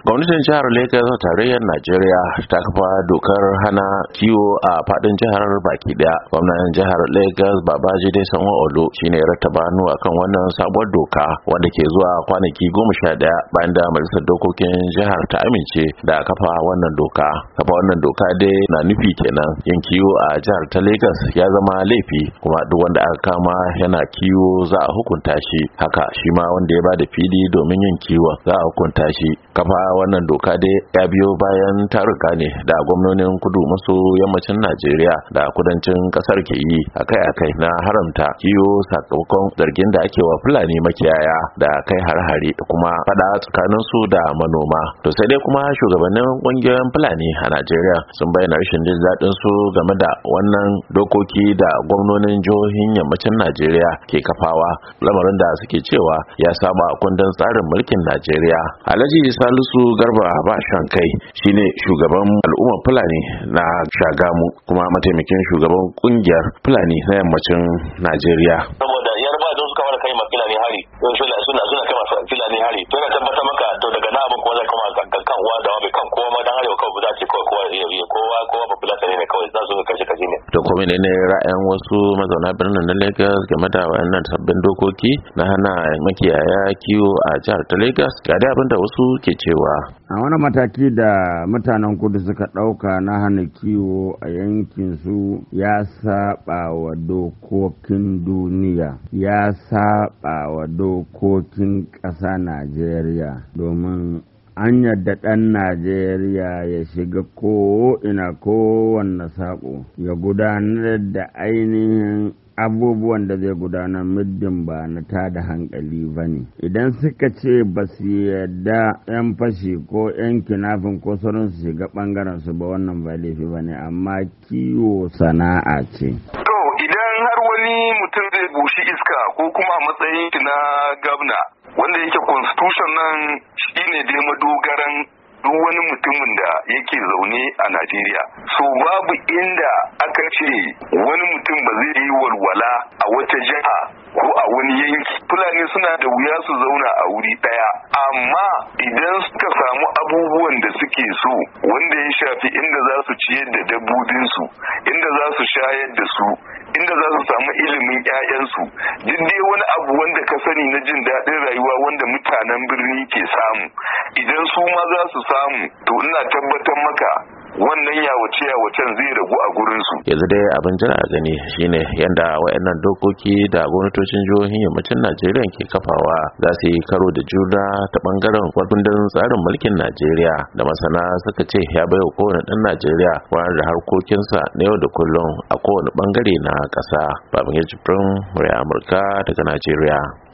Gwamnatin jihar Lagos a tarayyar Najeriya ta kafa dokar hana kiwo a fadin jihar baki daya. Gwamnatin jihar Lagos Babajide Sanwo-Olu shine ya rattaba hannu akan wannan sabuwar doka wanda ke zuwa kwanaki 11 bayan da majalisar dokokin jihar ta amince da kafa wannan doka. Kafa wannan doka dai na nufi kenan yin kiwo a jihar ta Lagos ya zama laifi, kuma duk wanda aka kama yana kiwo za a hukunta shi. Haka shi ma wanda ya bada fili domin yin kiwo za a hukunta shi. Kafa wannan doka dai ya biyo bayan taruka ne da gwamnonin kudu maso yammacin Najeriya da kudancin kasar ke yi akai-akai na haramta kiwo sakamakon zargin da ake wa Fulani makiyaya da kai har-hare da kuma fada tsakanin su da manoma. To sai dai kuma shugabannin kungiyoyin Fulani a Najeriya sun bayyana rashin jin daɗin su game da wannan dokoki da gwamnonin jihohin yammacin Najeriya ke kafawa, lamarin da suke cewa ya saba kundin tsarin mulkin Najeriya. Alhaji Salisu Garba Bashan kai shine shugaban al'ummar Fulani na Shagamu kuma mataimakin shugaban kungiyar Fulani na yammacin Najeriya. Saboda yarba don suka fara kai ma Fulani hari, suna kai ma Fulani hari, to yana tabbatar maka to daga na abin kuma zai koma kan uwa da wabe kan kowa ma dan arewa kawai za ce kowa ba Fulani ne kawai za su kaje ne. To ko menene ra'ayin wasu mazauna birnin na Lagos game da wannan sabbin dokoki na hana makiyaya kiwo a jihar ta Lagos? Ga dai abin da wasu ke cewa a wani mataki da mutanen kudu suka ɗauka na hana kiwo a yankin su ya saba wa dokokin duniya, ya saba wa dokokin ƙasa Najeriya, domin an yadda ɗan Najeriya ya shiga ko'ina kowanne saƙo ya gudanar da ainihin abubuwan da zai gudanar muddin ba na tada hankali ba ne. Idan suka ce ba su yadda 'yan fashi ko 'yan kinafin ko sauran su shiga ɓangaren su ba, wannan ba laifi ba ne, amma kiwo sana'a ce. To idan har wani mutum zai bushi iska ko kuma matsayin na gabna wanda yake constitution nan shine dai madogaran duk wani mutumin da yake zaune a Najeriya. So babu inda aka ce wani mutum ba zai yi walwala a wata jiha ko a wani yanki. Fulani suna da wuya su zauna a wuri daya, amma idan suka samu abubuwan da suke so wanda ya shafi inda za su ciyar da dabbobinsu, inda za su shayar da su, inda za su samu ilimin 'ya'yansu, duk dai wani abu wanda ka sani na jin daɗin rayuwa wanda mutanen birni ke samu, idan su ma za su samu, to ina tabbatar maka wannan yawacen zai ragu a gurinsu. Yanzu dai abin jira a gani shine yanda wayannan dokoki da gwamnatocin jihohin yammacin Najeriya ke kafawa za su yi karo da juna ta bangaren kundin tsarin mulkin Najeriya da masana suka ce ya baiwa kowane ɗan Najeriya wani da harkokinsa na yau da kullum a kowane bangare na ƙasa. Babangida Jibrin, Murya Amurka daga Najeriya.